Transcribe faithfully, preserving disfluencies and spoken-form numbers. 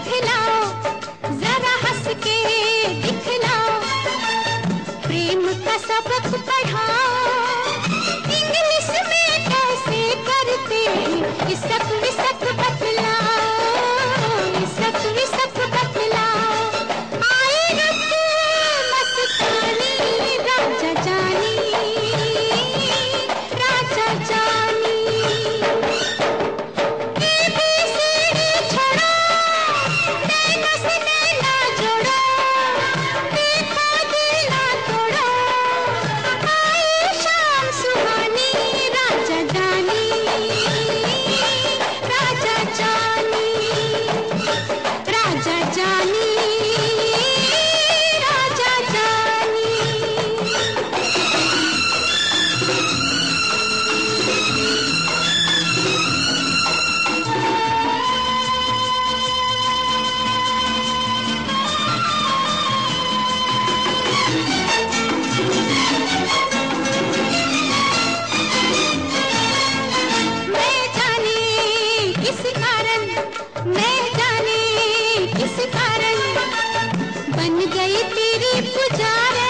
सिखलाओ, जरा हंस के दिखलाओ, प्रेम का सबक पढ़ाओ, इंग्लिश में कैसे करते इसक विसक बतलाओ, इसक विसक बतलाओ। आए रब मस्तानी राजा जानी, राजा जानी। ए बी सी डी छोड़ो, नैना से नैना जोड़ो, देखो दिल ना तोड़ो, आए शाम सुहानी राजा जानी, राजा जानी, राजा जानी, राजा जानी। मैं जाने किस कारण, मैं जाने किस कारण बन गई तेरी पुजारन।